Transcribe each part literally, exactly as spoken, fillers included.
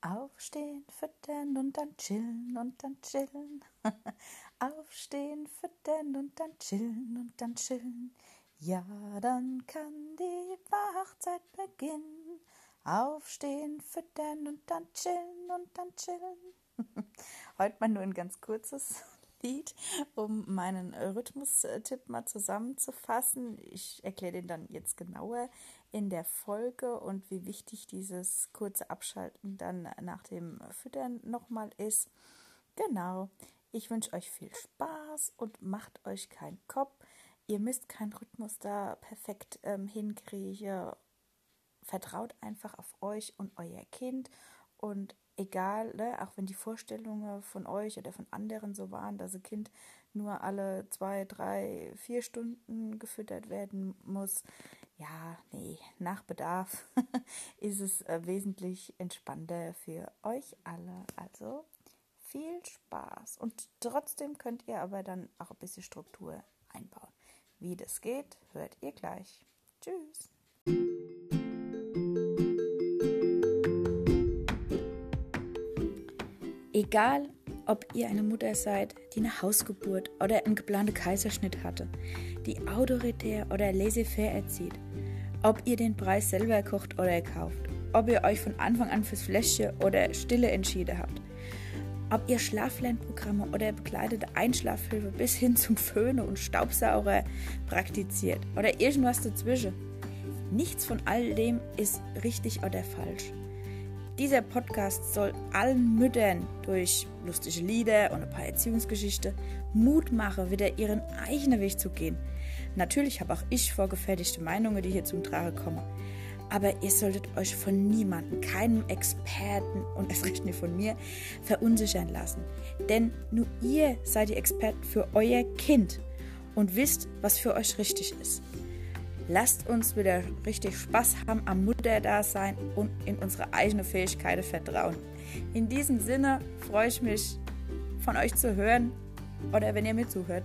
Aufstehen, füttern und dann chillen und dann chillen. Aufstehen, füttern und dann chillen und dann chillen. Ja, dann kann die Wachzeit beginnen. Aufstehen, füttern und dann chillen und dann chillen. Heute mal nur ein ganz kurzes Lied, um meinen Rhythmus-Tipp mal zusammenzufassen. Ich erkläre den dann jetzt genauer in der Folge und wie wichtig dieses kurze Abschalten dann nach dem Füttern nochmal ist. Genau, ich wünsche euch viel Spaß und macht euch keinen Kopf. Ihr müsst keinen Rhythmus da perfekt ähm, hinkriegen. Vertraut einfach auf euch und euer Kind und egal, ne, auch wenn die Vorstellungen von euch oder von anderen so waren, dass ein Kind nur alle zwei, drei, vier Stunden gefüttert werden muss, ja, nee, nach Bedarf ist es äh, wesentlich entspannter für euch alle. Also viel Spaß und trotzdem könnt ihr aber dann auch ein bisschen Struktur einbauen. Wie das geht, hört ihr gleich. Tschüss! Egal, ob ihr eine Mutter seid, die eine Hausgeburt oder einen geplanten Kaiserschnitt hatte, die autoritär oder laissez-faire erzieht, ob ihr den Preis selber kocht oder kauft, ob ihr euch von Anfang an fürs Fläschchen oder Stille entschieden habt, ob ihr Schlaflernprogramme oder begleitete Einschlafhilfe bis hin zum Föhne und Staubsauger praktiziert oder irgendwas dazwischen. Nichts von all dem ist richtig oder falsch. Dieser Podcast soll allen Müttern durch lustige Lieder und ein paar Erziehungsgeschichten Mut machen, wieder ihren eigenen Weg zu gehen. Natürlich habe auch ich vorgefertigte Meinungen, die hier zum Tragen kommen. Aber ihr solltet euch von niemandem, keinem Experten und erst recht nicht von mir, verunsichern lassen. Denn nur ihr seid die Experten für euer Kind und wisst, was für euch richtig ist. Lasst uns wieder richtig Spaß haben am Mutterdasein und in unsere eigenen Fähigkeiten vertrauen. In diesem Sinne freue ich mich, von euch zu hören oder wenn ihr mir zuhört.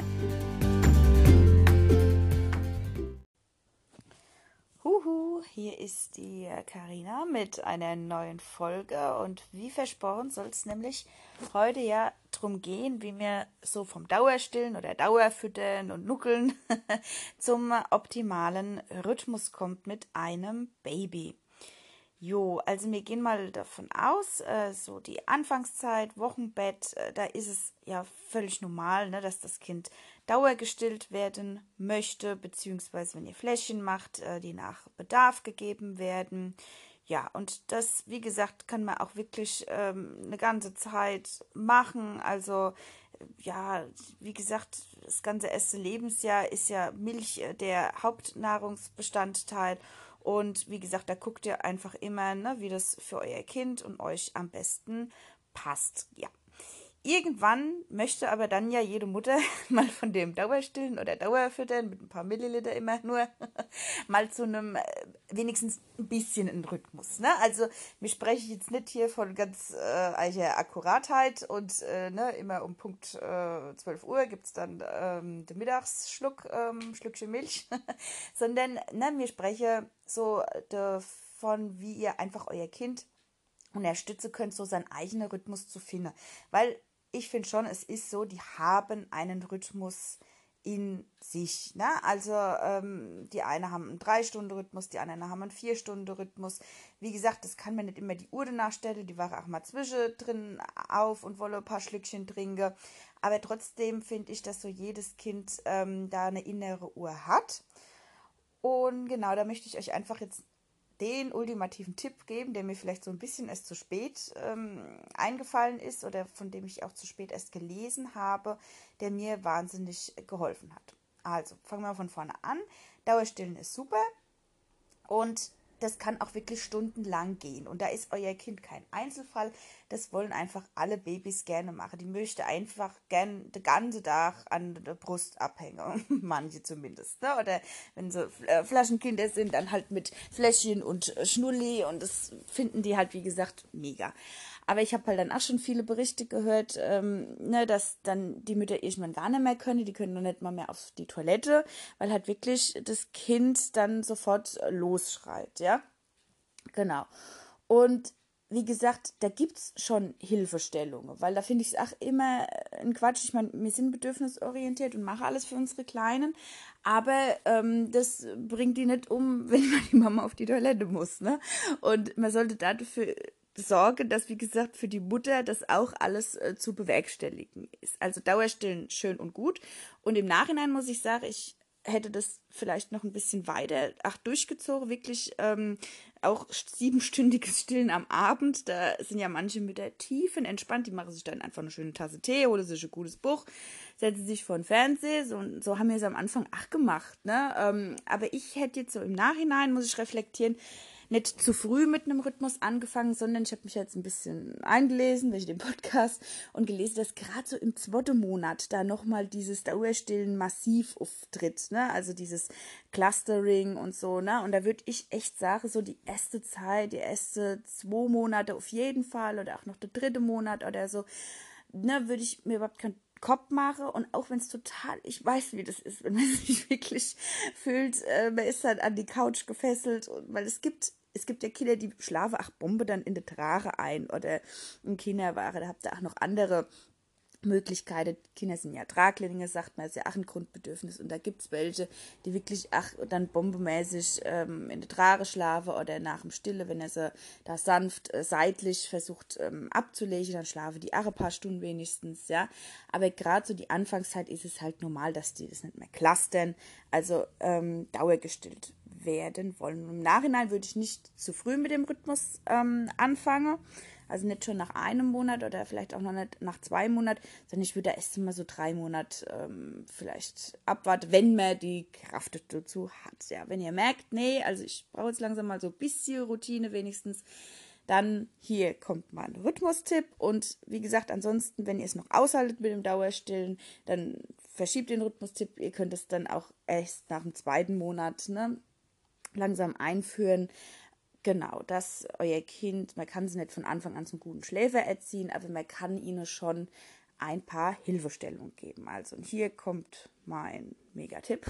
Huhu, hier ist die Carina mit einer neuen Folge und wie versprochen soll es nämlich heute ja darum gehen, wie wir so vom Dauerstillen oder Dauerfüttern und Nuckeln zum optimalen Rhythmus kommt mit einem Baby. Jo, also wir gehen mal davon aus, äh, so die Anfangszeit, Wochenbett, äh, da ist es ja völlig normal, ne, dass das Kind dauergestillt werden möchte, beziehungsweise wenn ihr Fläschchen macht, äh, die nach Bedarf gegeben werden. Ja, und das, wie gesagt, kann man auch wirklich ähm, eine ganze Zeit machen. Also, äh, ja, wie gesagt, das ganze erste Lebensjahr ist ja Milch äh, der Hauptnahrungsbestandteil. Und wie gesagt, da guckt ihr einfach immer, ne, wie das für euer Kind und euch am besten passt. Ja. Irgendwann möchte aber dann ja jede Mutter mal von dem Dauerstillen oder Dauerfüttern mit ein paar Milliliter immer nur mal zu einem äh, wenigstens ein bisschen einen Rhythmus. Ne? Also mir spreche ich jetzt nicht hier von ganz äh, eicher Akkuratheit und äh, ne, immer um Punkt äh, zwölf Uhr gibt es dann ähm, den Mittagsschluck, ähm, Schlückchen Milch, sondern ne, mir spreche so davon, wie ihr einfach euer Kind unterstützen könnt, so seinen eigenen Rhythmus zu finden. Weil ich finde schon, es ist so, die haben einen Rhythmus in sich. Ne? Also ähm, die einen haben einen drei Stunden Rhythmus, die anderen haben einen vier Stunden Rhythmus. Wie gesagt, das kann man nicht immer die Uhr nachstellen, die wache auch mal zwischendrin auf und wolle ein paar Schlückchen trinken. Aber trotzdem finde ich, dass so jedes Kind ähm, da eine innere Uhr hat. Und genau, da möchte ich euch einfach jetzt den ultimativen Tipp geben, der mir vielleicht so ein bisschen erst zu spät ähm, eingefallen ist oder von dem ich auch zu spät erst gelesen habe, der mir wahnsinnig geholfen hat. Also, fangen wir von vorne an. Dauerstillen ist super und das kann auch wirklich stundenlang gehen. Und da ist euer Kind kein Einzelfall. Das wollen einfach alle Babys gerne machen. Die möchte einfach gern den ganzen Tag an der Brust abhängen. Manche zumindest. Ne? Oder wenn sie äh, Flaschenkinder sind, dann halt mit Fläschchen und äh, Schnulli. Und das finden die halt, wie gesagt, mega. Aber ich habe halt dann auch schon viele Berichte gehört, ähm, ne, dass dann die Mütter irgendwann gar nicht mehr können. Die können noch nicht mal mehr auf die Toilette, weil halt wirklich das Kind dann sofort losschreit, ja. Genau. Und wie gesagt, da gibt es schon Hilfestellungen, weil da finde ich es auch immer ein Quatsch. Ich meine, wir sind bedürfnisorientiert und machen alles für unsere Kleinen, aber ähm, das bringt die nicht um, wenn mal die Mama auf die Toilette muss, ne? Und man sollte dafür sorgen, dass, wie gesagt, für die Mutter das auch alles äh, zu bewerkstelligen ist. Also Dauerstillen schön und gut. Und im Nachhinein muss ich sagen, ich hätte das vielleicht noch ein bisschen weiter ach, durchgezogen, wirklich ähm, auch siebenstündiges Stillen am Abend. Da sind ja manche mit der Tiefen entspannt, die machen sich dann einfach eine schöne Tasse Tee, holen sich ein gutes Buch, setzen sich vor den Fernseher. So, so haben wir es am Anfang ach gemacht. Ne? Ähm, aber ich hätte jetzt so im Nachhinein, muss ich reflektieren, nicht zu früh mit einem Rhythmus angefangen, sondern ich habe mich jetzt ein bisschen eingelesen, welche den Podcast, und gelesen, dass gerade so im zweiten Monat da nochmal dieses Dauerstillen massiv auftritt, ne? Also dieses Clustering und so, ne? Und da würde ich echt sagen, so die erste Zeit, die erste zwei Monate auf jeden Fall oder auch noch der dritte Monat oder so, ne, würde ich mir überhaupt keinen Kopf mache, und auch wenn es total, ich weiß, wie das ist, wenn man sich wirklich fühlt, äh, man ist halt an die Couch gefesselt, und, weil es gibt es gibt ja Kinder, die schlafen, ach, Bombe dann in der Trage ein oder in Kinderware, da habt ihr auch noch andere Möglichkeiten. Kinder sind ja Traglinge, sagt man, ist ja auch ein Grundbedürfnis, und da gibt es welche, die wirklich ach dann bombemäßig ähm, in der Trage schlafen oder nach dem Stille, wenn er sie da sanft äh, seitlich versucht ähm, abzulegen, dann schlafen die auch ein paar Stunden wenigstens, ja. Aber gerade so die Anfangszeit ist es halt normal, dass die das nicht mehr clustern, also ähm, dauergestillt werden wollen. Und im Nachhinein würde ich nicht zu früh mit dem Rhythmus ähm, anfangen, also nicht schon nach einem Monat oder vielleicht auch noch nicht nach zwei Monaten, sondern ich würde da erst mal so drei Monate ähm, vielleicht abwarten, wenn man die Kraft dazu hat. Ja, wenn ihr merkt, nee, also ich brauche jetzt langsam mal so ein bisschen Routine wenigstens, dann hier kommt mal ein Rhythmustipp. Und wie gesagt, ansonsten, wenn ihr es noch aushaltet mit dem Dauerstillen, dann verschiebt den Rhythmustipp. Ihr könnt es dann auch erst nach dem zweiten Monat, ne, langsam einführen. Genau, dass euer Kind, man kann sie nicht von Anfang an zum guten Schläfer erziehen, aber man kann ihnen schon ein paar Hilfestellungen geben. Also, und hier kommt mein Megatipp.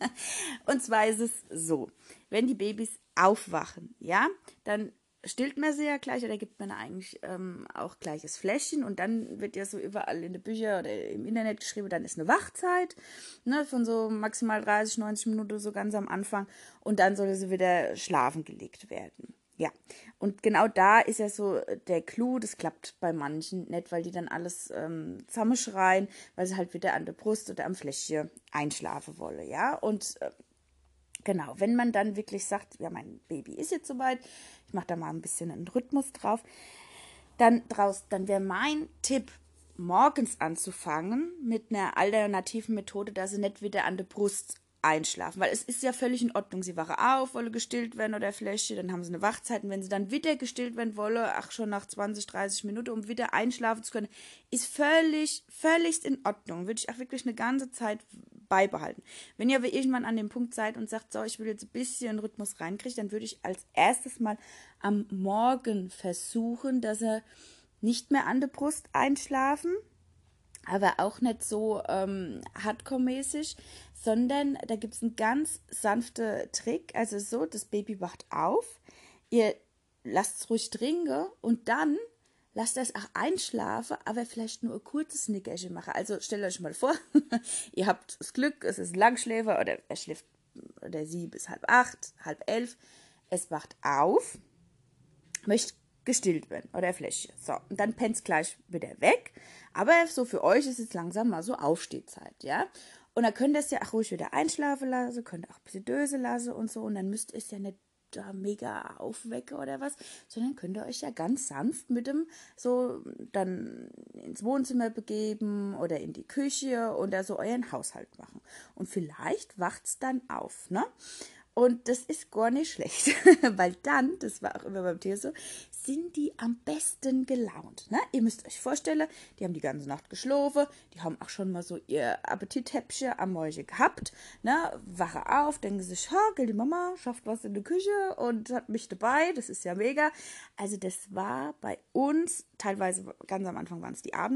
Und zwar ist es so, wenn die Babys aufwachen, ja, dann stillt man sie ja gleich, oder gibt man eigentlich ähm, auch gleiches Fläschchen, und dann wird ja so überall in den Büchern oder im Internet geschrieben, dann ist eine Wachzeit, ne, von so maximal dreißig, neunzig Minuten, so ganz am Anfang, und dann soll sie wieder schlafen gelegt werden. Ja, und genau da ist ja so der Clou, das klappt bei manchen nicht, weil die dann alles ähm, zusammenschreien, weil sie halt wieder an der Brust oder am Fläschchen einschlafen wollen, ja, und äh, genau, wenn man dann wirklich sagt, ja, mein Baby ist jetzt soweit, ich mache da mal ein bisschen einen Rhythmus drauf, dann draus, dann wäre mein Tipp, morgens anzufangen mit einer alternativen Methode, dass sie nicht wieder an der Brust einschlafen, weil es ist ja völlig in Ordnung, sie wachen auf, wollen gestillt werden oder Fläschchen, dann haben sie eine Wachzeit, und wenn sie dann wieder gestillt werden wollen, ach, schon nach zwanzig, dreißig Minuten, um wieder einschlafen zu können, ist völlig, völlig in Ordnung, würde ich auch wirklich eine ganze Zeit beibehalten. Wenn ihr aber irgendwann an dem Punkt seid und sagt, so, ich will jetzt ein bisschen Rhythmus reinkriegen, dann würde ich als erstes mal am Morgen versuchen, dass er nicht mehr an der Brust einschlafen, aber auch nicht so ähm, hardcore-mäßig, sondern da gibt es einen ganz sanften Trick, also so, das Baby wacht auf, ihr lasst es ruhig trinken, und dann lasst es auch einschlafen, aber vielleicht nur ein kurzes Nickerchen machen. Also stellt euch mal vor, ihr habt das Glück, es ist ein Langschläfer, oder er schläft, oder sie bis halb acht, halb elf, es wacht auf, möchte gestillt werden oder Fläschchen. So, und dann pennt es gleich wieder weg. Aber so für euch ist es langsam mal so Aufstehzeit, ja. Und dann könnt ihr es ja auch ruhig wieder einschlafen lassen, könnt auch ein bisschen Döse lassen und so. Und dann müsst ihr es ja nicht da mega aufwecken oder was, sondern könnt ihr euch ja ganz sanft mit dem so dann ins Wohnzimmer begeben oder in die Küche und da so euren Haushalt machen. Und vielleicht wacht es dann auf, ne? Und das ist gar nicht schlecht, weil dann, das war auch immer beim Tier so, sind die am besten gelaunt. Ne? Ihr müsst euch vorstellen, die haben die ganze Nacht geschlafen, die haben auch schon mal so ihr Appetithäppchen am Morgen gehabt, ne? Wache auf, denken sich, ha, gell, die Mama schafft was in der Küche und hat mich dabei, das ist ja mega. Also das war bei uns, teilweise ganz am Anfang waren es die Abend,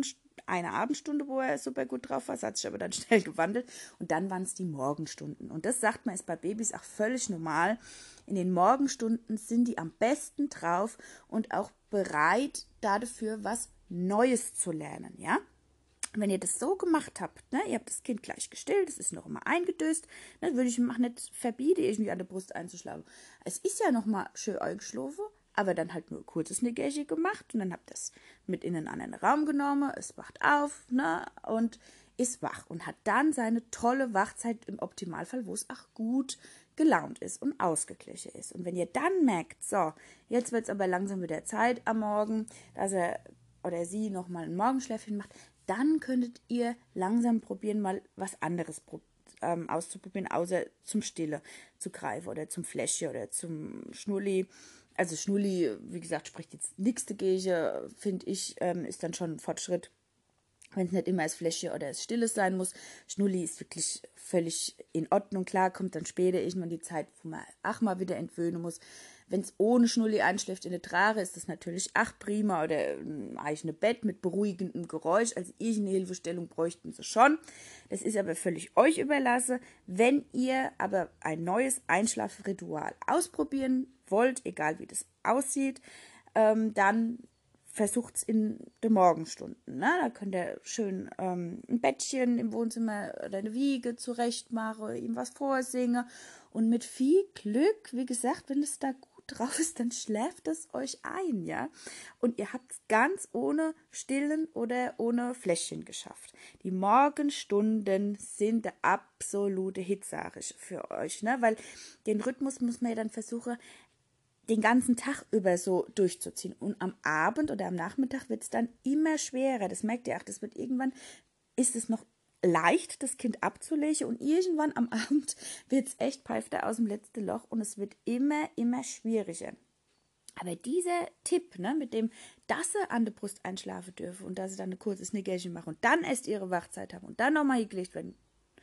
eine Abendstunde, wo er super gut drauf war, das hat sich aber dann schnell gewandelt und dann waren es die Morgenstunden. Und das sagt man, ist bei Babys auch völlig normal. In den Morgenstunden sind die am besten drauf und auch bereit dafür, was Neues zu lernen, ja. Wenn ihr das so gemacht habt, ne, ihr habt das Kind gleich gestillt, es ist noch immer eingedöst, dann würde ich ihm auch nicht verbieten, irgendwie an der Brust einzuschlafen. Es ist ja noch mal schön eingeschlafen, aber dann halt nur ein kurzes Nickerchen gemacht und dann habt ihr es mit in einen anderen Raum genommen, es wacht auf, ne, und ist wach und hat dann seine tolle Wachzeit im Optimalfall, wo es auch gut gelaunt ist und ausgeglichen ist. Und wenn ihr dann merkt, so, jetzt wird es aber langsam wieder Zeit am Morgen, dass er oder sie nochmal ein Morgenschläfchen macht, dann könntet ihr langsam probieren, mal was anderes ähm, auszuprobieren, außer zum Stille zu greifen oder zum Fläschchen oder zum Schnulli. Also Schnulli, wie gesagt, spricht jetzt nichts dagegen, finde ich, ähm, ist dann schon ein Fortschritt, wenn es nicht immer das Fläschchen oder das Stilles sein muss. Schnulli ist wirklich völlig in Ordnung. Klar, kommt dann später irgendwann die Zeit, wo man auch mal wieder entwöhnen muss. Wenn es ohne Schnulli einschläft in der Trage, ist das natürlich ach prima oder ein eigenes Bett mit beruhigendem Geräusch. Also irgendeine Hilfestellung bräuchten sie schon. Das ist aber völlig euch überlassen. Wenn ihr aber ein neues Einschlafritual ausprobieren wollt, egal wie das aussieht, ähm, dann versucht es in den Morgenstunden. Ne? Da könnt ihr schön ähm, ein Bettchen im Wohnzimmer oder eine Wiege zurechtmachen, ihm was vorsingen. Und mit viel Glück, wie gesagt, wenn es da gut drauf ist, dann schläft es euch ein, ja. Und ihr habt es ganz ohne Stillen oder ohne Fläschchen geschafft. Die Morgenstunden sind der absolute Hit, sage ich für euch, ne? Weil den Rhythmus muss man ja dann versuchen, den ganzen Tag über so durchzuziehen. Und am Abend oder am Nachmittag wird es dann immer schwerer. Das merkt ihr auch. Das wird irgendwann, ist es noch leicht, das Kind abzulegen und irgendwann am Abend wird es echt pfeift er aus dem letzten Loch und es wird immer, immer schwieriger. Aber dieser Tipp, ne, mit dem, dass sie an der Brust einschlafen dürfen und dass sie dann ein kurzes Nickerchen machen und dann erst ihre Wachzeit haben und dann nochmal hingelegt werden,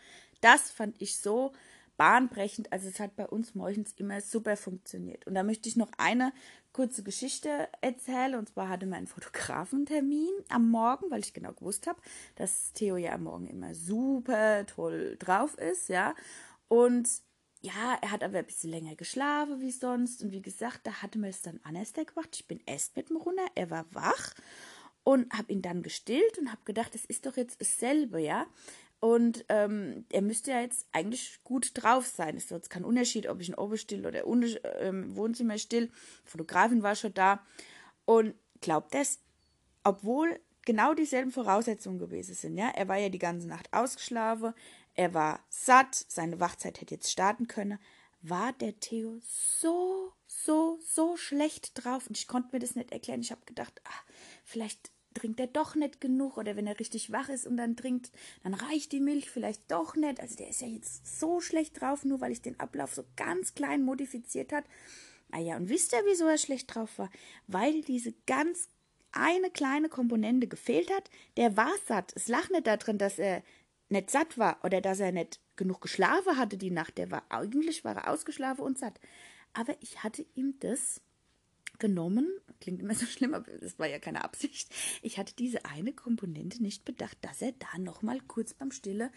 das fand ich so bahnbrechend. Also es hat bei uns morgens immer super funktioniert. Und da möchte ich noch eine kurze Geschichte erzählen. Und zwar hatte mein Fotografentermin am Morgen, weil ich genau gewusst habe, dass Theo ja am Morgen immer super toll drauf ist, ja. Und ja, er hat aber ein bisschen länger geschlafen wie sonst. Und wie gesagt, da hatte mir es dann anders gemacht. Ich bin erst mit ihm runter, er war wach und habe ihn dann gestillt und habe gedacht, das ist doch jetzt dasselbe, ja. Und ähm, er müsste ja jetzt eigentlich gut drauf sein. Es ist jetzt kein Unterschied, ob ich ihn oben still oder im ähm, Wohnzimmer still. Die Fotografin war schon da. Und glaubt das, obwohl genau dieselben Voraussetzungen gewesen sind. Ja? Er war ja die ganze Nacht ausgeschlafen, er war satt, seine Wachzeit hätte jetzt starten können. War der Theo so, so, so schlecht drauf. Und ich konnte mir das nicht erklären. Ich habe gedacht, ach, vielleicht trinkt er doch nicht genug oder wenn er richtig wach ist und dann trinkt, dann reicht die Milch vielleicht doch nicht. Also der ist ja jetzt so schlecht drauf, nur weil ich den Ablauf so ganz klein modifiziert hat. Ah ja, und wisst ihr, wieso er schlecht drauf war? Weil diese ganz eine kleine Komponente gefehlt hat. Der war satt. Es lag nicht darin, dass er nicht satt war oder dass er nicht genug geschlafen hatte die Nacht. Der war eigentlich war er ausgeschlafen und satt. Aber ich hatte ihm das genommen, klingt immer so schlimm, aber das war ja keine Absicht. Ich hatte diese eine Komponente nicht bedacht, dass er da nochmal kurz beim Stille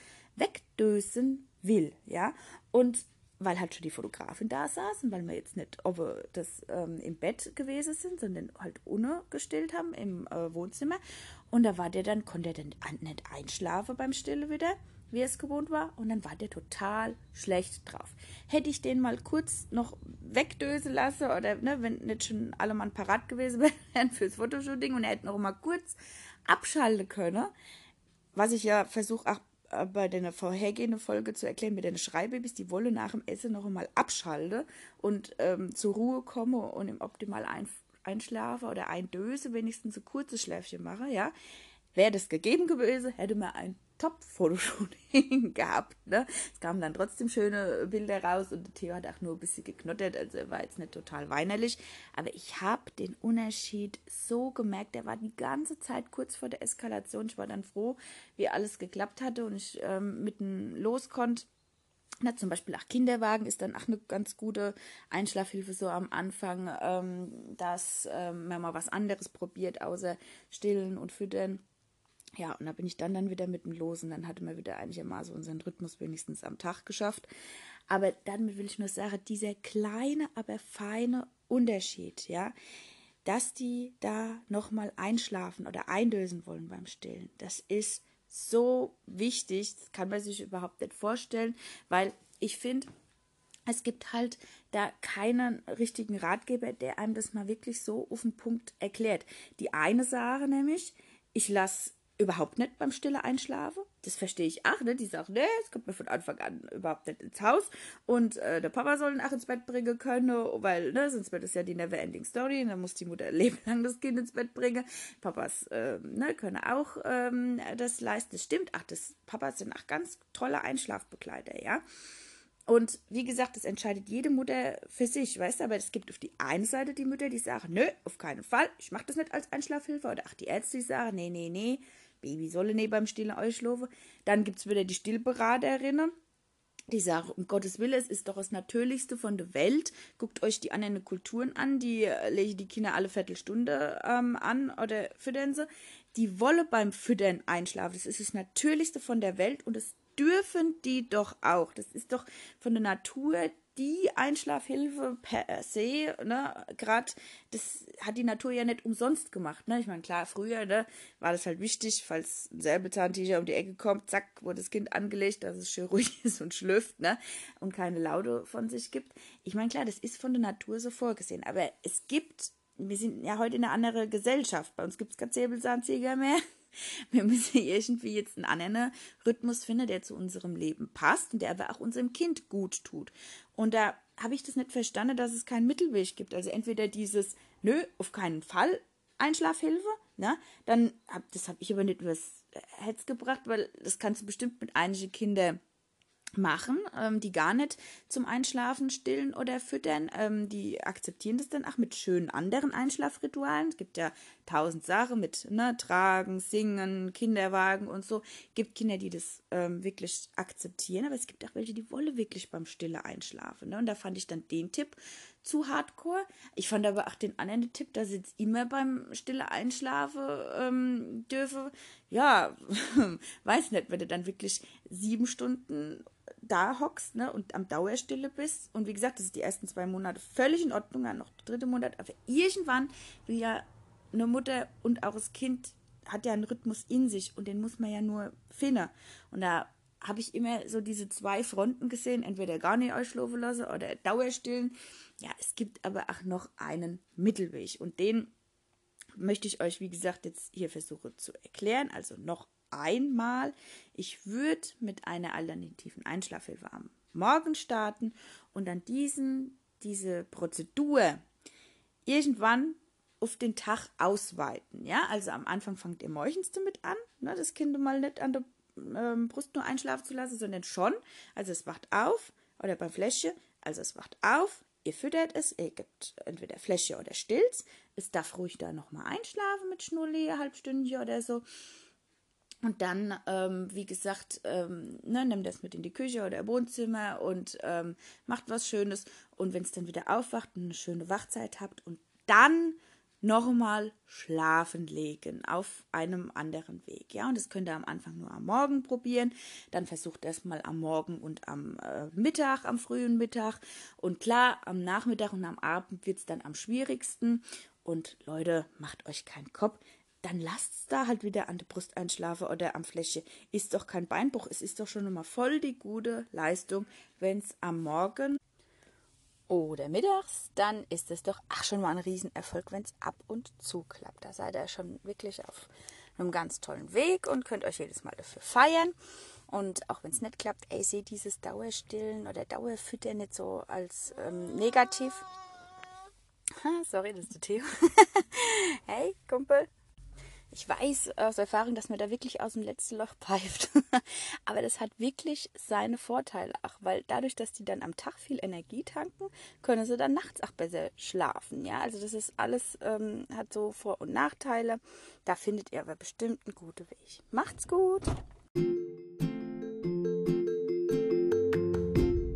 wegdösen will, ja. Und weil halt schon die Fotografin da saß und weil wir jetzt nicht ob wir das ähm, im Bett gewesen sind, sondern halt ohne gestillt haben im äh, Wohnzimmer. Und da war der dann, konnte er dann nicht einschlafen beim Stille wieder, wie er es gewohnt war. Und dann war der total schlecht drauf. Hätte ich den mal kurz noch wegdösen lassen oder ne, wenn nicht schon alle Mann parat gewesen wären fürs Fotoshooting und er hätte noch mal kurz abschalten können, was ich ja versuche auch bei der vorhergehenden Folge zu erklären mit den Schreibabys, die wollen nach dem Essen noch einmal abschalten und ähm, zur Ruhe kommen und im Optimal ein, einschlafen oder eindöse, wenigstens ein kurzes Schläfchen machen, ja. Wäre das gegeben gewesen, hätte man ein Top-Fotoshooting gehabt, ne. Es kamen dann trotzdem schöne Bilder raus und der Theo hat auch nur ein bisschen geknottert, also er war jetzt nicht total weinerlich, aber ich habe den Unterschied so gemerkt, der war die ganze Zeit kurz vor der Eskalation, ich war dann froh, wie alles geklappt hatte und ich ähm, mitten los konnte. Na, zum Beispiel auch Kinderwagen ist dann auch eine ganz gute Einschlafhilfe so am Anfang, ähm, dass ähm, man mal was anderes probiert, außer Stillen und Füttern. Ja, und da bin ich dann, dann wieder mit dem Los und dann hatte man wieder einigermaßen unseren Rhythmus wenigstens am Tag geschafft. Aber damit will ich nur sagen, dieser kleine, aber feine Unterschied, ja, dass die da nochmal einschlafen oder eindösen wollen beim Stillen, das ist so wichtig, das kann man sich überhaupt nicht vorstellen, weil ich finde, es gibt halt da keinen richtigen Ratgeber, der einem das mal wirklich so auf den Punkt erklärt. Die eine Sache nämlich, ich lasse überhaupt nicht beim Stille einschlafen. Das verstehe ich auch, ne? Die sagen, ne, es kommt mir von Anfang an überhaupt nicht ins Haus. Und äh, der Papa soll ihn auch ins Bett bringen können, weil, ne, sonst wird es ja die Never-Ending Story. Und dann muss die Mutter ein Leben lang das Kind ins Bett bringen. Papas, äh, ne, können auch ähm, das leisten. Das stimmt. Ach, das Papas sind auch ganz tolle Einschlafbegleiter, ja. Und wie gesagt, das entscheidet jede Mutter für sich, weißt du, aber es gibt auf die eine Seite die Mütter, die sagen, nö, auf keinen Fall, ich mache das nicht als Einschlafhilfe. Oder auch die Ärzte, die sagen, nee, nee, nee, Baby solle nicht beim Stillen einschlafen. Dann gibt es wieder die Stillberaterinnen, die sagen, um Gottes Willen, es ist doch das Natürlichste von der Welt. Guckt euch die anderen Kulturen an, die äh, legen die Kinder alle Viertelstunde ähm, an oder füttern sie. Die wollen beim Füttern einschlafen. Das ist das Natürlichste von der Welt und das dürfen die doch auch. Das ist doch von der Natur die Einschlafhilfe per se, ne, gerade, das hat die Natur ja nicht umsonst gemacht, ne, ich meine, klar, früher, ne, war das halt wichtig, falls ein Säbelzahntiger um die Ecke kommt, zack, wurde das Kind angelegt, dass es schön ruhig ist und schlüpft, ne, und keine Laute von sich gibt. Ich meine, klar, das ist von der Natur so vorgesehen, aber es gibt, wir sind ja heute in einer anderen Gesellschaft, bei uns gibt es keinen Säbelzahntiger mehr. Wir müssen irgendwie jetzt einen anderen Rhythmus finden, der zu unserem Leben passt und der aber auch unserem Kind gut tut. Und da habe ich das nicht verstanden, dass es keinen Mittelweg gibt. Also entweder dieses, nö, auf keinen Fall Einschlafhilfe, ne? Dann, hab, das habe ich aber nicht übers Herz gebracht, weil das kannst du bestimmt mit einigen Kindern machen, ähm, die gar nicht zum Einschlafen stillen oder füttern, ähm, die akzeptieren das dann auch mit schönen anderen Einschlafritualen. Es gibt ja tausend Sachen mit, ne, Tragen, Singen, Kinderwagen und so. Es gibt Kinder, die das ähm, wirklich akzeptieren, aber es gibt auch welche, die wollen wirklich beim Stille einschlafen. Ne? Und da fand ich dann den Tipp zu hardcore. Ich fand aber auch den anderen Tipp, dass sie jetzt immer beim Stille einschlafen ähm, dürfen. Ja, weiß nicht, wenn du dann wirklich sieben Stunden da hockst, ne, und am Dauerstille bist. Und wie gesagt, das ist die ersten zwei Monate völlig in Ordnung, dann noch der dritte Monat. Aber irgendwann will ja eine Mutter und auch das Kind hat ja einen Rhythmus in sich und den muss man ja nur finden. Und da habe ich immer so diese zwei Fronten gesehen, entweder gar nicht einschlafen lassen oder Dauerstillen. Ja, es gibt aber auch noch einen Mittelweg und den möchte ich euch, wie gesagt, jetzt hier versuchen zu erklären. Also noch einmal, ich würde mit einer alternativen Einschlafhilfe am Morgen starten und dann diesen, diese Prozedur irgendwann auf den Tag ausweiten. Ja, also am Anfang fangt ihr morgens damit an, ne, das Kind mal nicht an der ähm, Brust nur einschlafen zu lassen, sondern schon. Also es wacht auf, oder beim Fläschchen, also es wacht auf, ihr füttert es, ihr gebt entweder Fläschchen oder Stills. Es darf ruhig da nochmal einschlafen mit Schnulli, ein halbstündchen oder so. Und dann, ähm, wie gesagt, ähm, ne, nehmt das mit in die Küche oder Wohnzimmer und ähm, macht was Schönes. Und wenn es dann wieder aufwacht und eine schöne Wachzeit habt und dann nochmal schlafen legen auf einem anderen Weg. Ja, und das könnt ihr am Anfang nur am Morgen probieren. Dann versucht erstmal am Morgen und am äh, Mittag, am frühen Mittag. Und klar, am Nachmittag und am Abend wird es dann am schwierigsten. Und Leute, macht euch keinen Kopf. Dann lasst es da halt wieder an der Brust einschlafen oder am Fläche. Ist doch kein Beinbruch. Es ist doch schon immer voll die gute Leistung, wenn es am Morgen oder mittags, dann ist es doch ach schon mal ein Riesenerfolg, wenn es ab und zu klappt. Da seid ihr schon wirklich auf einem ganz tollen Weg und könnt euch jedes Mal dafür feiern. Und auch wenn es nicht klappt, ey, seht dieses Dauerstillen oder Dauerfüttern nicht so als ähm, negativ. Ha, sorry, das ist der Theo. Hey, Kumpel. Ich weiß aus Erfahrung, dass man da wirklich aus dem letzten Loch pfeift. Aber das hat wirklich seine Vorteile. Ach, weil dadurch, dass die dann am Tag viel Energie tanken, können sie dann nachts auch besser schlafen. Ja, also das ist alles, ähm, hat so Vor- und Nachteile. Da findet ihr aber bestimmt einen guten Weg. Macht's gut!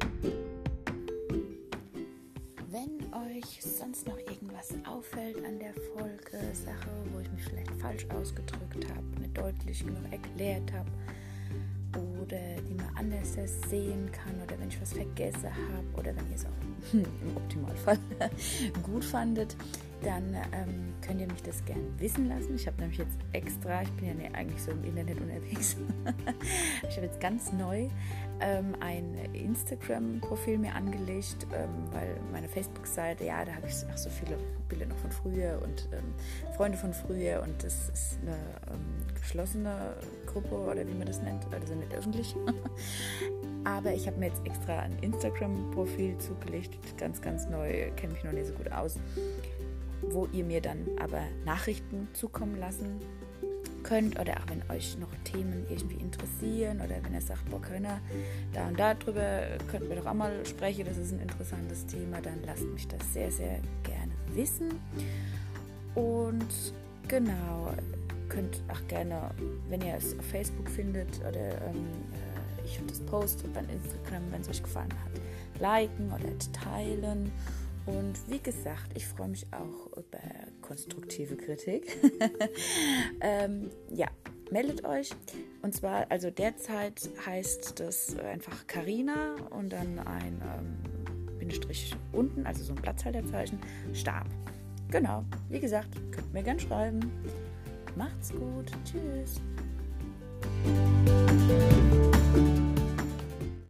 Wenn euch sonst noch irgendwas auffällt an der Folge Sache, wo ich mich vielleicht falsch ausgedrückt habe, nicht deutlich genug erklärt habe oder die man anders sehen kann oder wenn ich was vergessen habe oder wenn ihr es auch im Optimalfall gut fandet, dann ähm, könnt ihr mich das gerne wissen lassen. Ich habe nämlich jetzt extra, ich bin ja nicht eigentlich so im Internet unterwegs, ich habe jetzt ganz neu ähm, ein Instagram-Profil mir angelegt, ähm, weil meine Facebook-Seite, ja, da habe ich auch so viele Bilder noch von früher und ähm, Freunde von früher und das ist eine ähm, geschlossene Gruppe oder wie man das nennt, also nicht öffentlich. Aber ich habe mir jetzt extra ein Instagram-Profil zugelegt, ganz, ganz neu, kenne mich noch nicht so gut aus, wo ihr mir dann aber Nachrichten zukommen lassen könnt oder auch wenn euch noch Themen irgendwie interessieren oder wenn ihr sagt, boah, Könner, da und da drüber könnten wir doch auch mal sprechen, das ist ein interessantes Thema, dann lasst mich das sehr, sehr gerne wissen. Und genau, könnt auch gerne, wenn ihr es auf Facebook findet oder ähm, ich das poste bei Instagram, wenn es euch gefallen hat, liken oder teilen. Und wie gesagt, ich freue mich auch über konstruktive Kritik. ähm, ja, meldet euch. Und zwar, also derzeit heißt das einfach Carina und dann ein ähm, Bindestrich unten, also so ein Platzhalterzeichen, Stab. Genau, wie gesagt, könnt mir gern schreiben. Macht's gut, tschüss.